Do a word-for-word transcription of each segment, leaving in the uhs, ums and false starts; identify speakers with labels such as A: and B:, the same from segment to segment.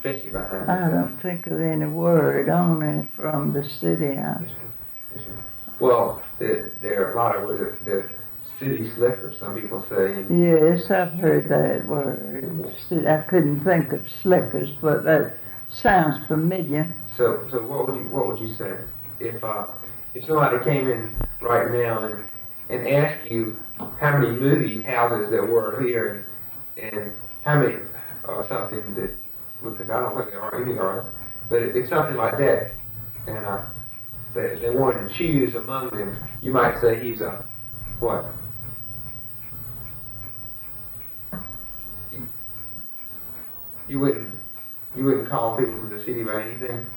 A: especially behind
B: I
A: the
B: don't think of any word, only from the city. I,
A: Yes, sir. Yes, sir. Well, there, there are a lot of the, the city slickers, some people say.
B: yes, I've heard that word. Ci- I couldn't think of slickers, but that sounds familiar.
A: So, so what would you what would you say if uh, if somebody came in right now and and asked you how many movie houses there were here and how many uh, something that because I don't think there are any are, but it, it's something like that, and uh, they they wanted to choose among them, you might say he's a what? You, you wouldn't you wouldn't call people from the city by anything.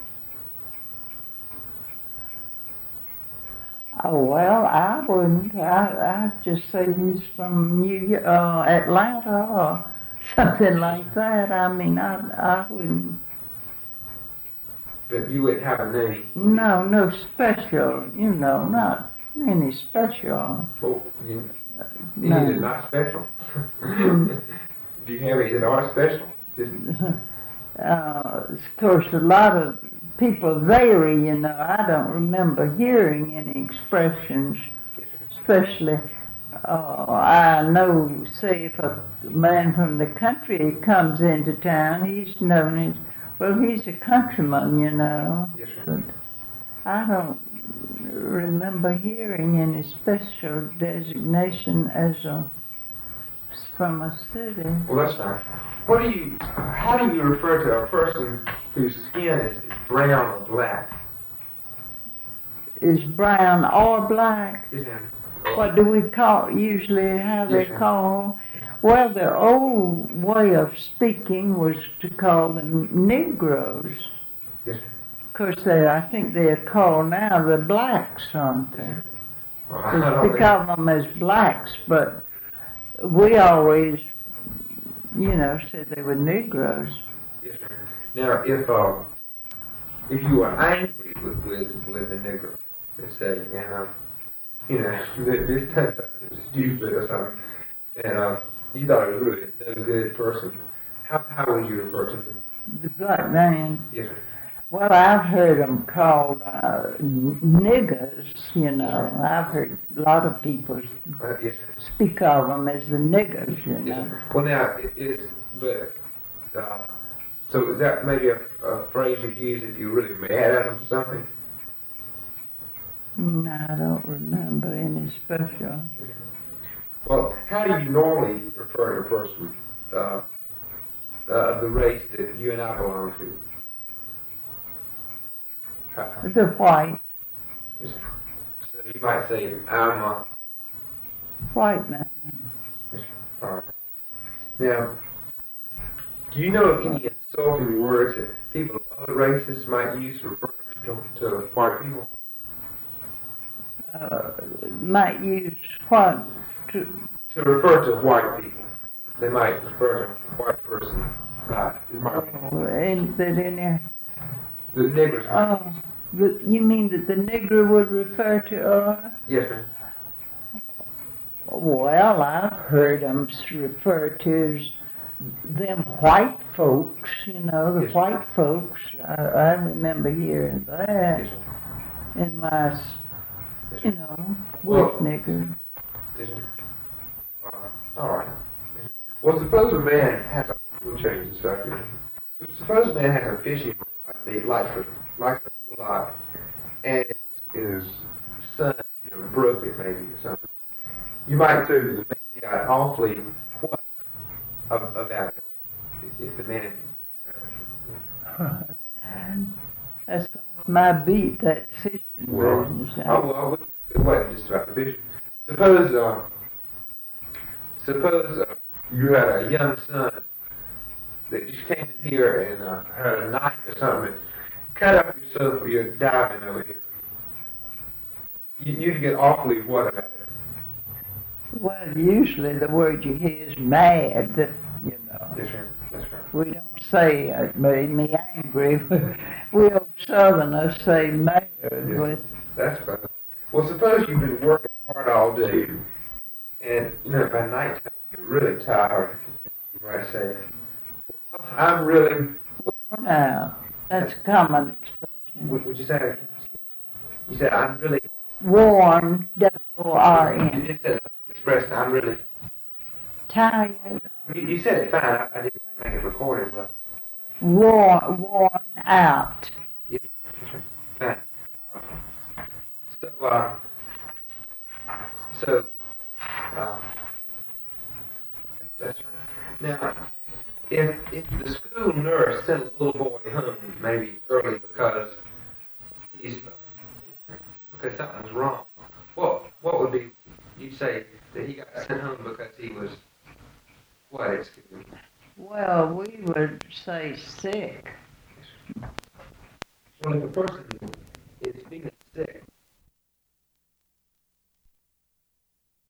B: Oh, well, I wouldn't. I, I'd just say he's from New York, uh, Atlanta or something like that. I mean, I, I wouldn't.
A: But you wouldn't have a name.
B: No, no special, you know, not any special.
A: Well, you, any
B: No.
A: that are not special. Do you have any that are special? Just,
B: Uh, of course, a lot of people vary, you know. I don't remember hearing any expressions, especially, uh, I know, say, if a man from the country comes into town, he's known as, well, he's a countryman, you know.
A: yes, sir.
B: But I don't remember hearing any special designation as a, from a city.
A: Well, that's fine. What do you? How do you refer to a person whose skin is, is brown or black?
B: Is brown or black?
A: Yes, ma'am.
B: What do we call, usually how they
A: Yes, ma'am.
B: call? Well, the old way of speaking was to call them Negroes.
A: Yes, ma'am.
B: Of course, they, I think they're called now the blacks, aren't they?
A: Well, I don't
B: We
A: think-
B: call them as blacks, but we always, you know, said they were Negroes.
A: Yes, ma'am. Now, if uh, if you were angry with with, with a Negro, let's say, and uh, you know, this does something stupid or something, and uh, you thought it was really a no good person, how how would you refer to him?
B: The black man.
A: Yes, sir.
B: Well, I've heard them called uh, n- niggers, you know. I've heard a lot of people
A: Uh, yes, sir.
B: speak of them as the niggers, you
A: Yes,
B: know.
A: sir. Well, now, it is, but, uh, so is that maybe a, a phrase you'd use if you're really mad at them or something?
B: No, I don't remember any special.
A: Well, how do you normally refer to a person uh, uh, of the race that you and I belong to? How,
B: The white,
A: yes, sir. So you might say, I'm a,
B: white man.
A: yes, sir. All right. Now, do you know of any insulting words that people of other races might use to refer to, to white people?
B: Uh, might use what to,
A: To refer to white people. They might refer to a white person. Uh, it might be
B: oh, and that any,
A: the niggers.
B: oh, the, you mean that the nigger would refer to, uh,
A: Yes, ma'am.
B: well, I've heard them refer to as them white folks, you know, the
A: Yes.
B: white folks. I, I remember hearing that
A: Yes, ma'am.
B: in my, s-
A: Yes,
B: you
A: ma'am.
B: know,
A: Well-
B: with nigger.
A: Yes, ma'am. Uh, all right. Well, suppose a man has a. We'll change the subject. Suppose a man has a fishing rod that he likes to likes to pull out, and his son, you know, broke it maybe or something. You might say that the man got awfully what ab- about it if the man.
B: That's my beat, that fishing
A: Well,
B: business.
A: oh, well, it wasn't just about the fishing. Suppose, uh, suppose uh, you had a young son that just came in here and uh, had a knife or something and cut up yourself or you're diving over here. You, you'd get awfully what about it?
B: Well, usually the word you hear is mad, that, you know.
A: Yes, sir. That's right.
B: We don't say it made me angry. We old Southerners say mad. With,
A: That's fine. Well, suppose you've been working hard all day, and you know by night you're really tired. You might say, well, "I'm really,
B: Worn out. That's a common expression.
A: Would, would you say? You said I'm really.
B: Worn, W O R
A: You
B: N.
A: just said expressed. I'm really.
B: Tired.
A: You, you said it fine. I, I didn't make it recorded, but.
B: Worn, worn out.
A: Yeah, fine. So, uh, so, uh, that's right. Now, if if the school nurse sent a little boy home maybe early because he's because something's wrong, what what would be you'd say that he got sent home because he was what at school?
B: Well, we would say sick.
A: Well, if a person is feeling sick,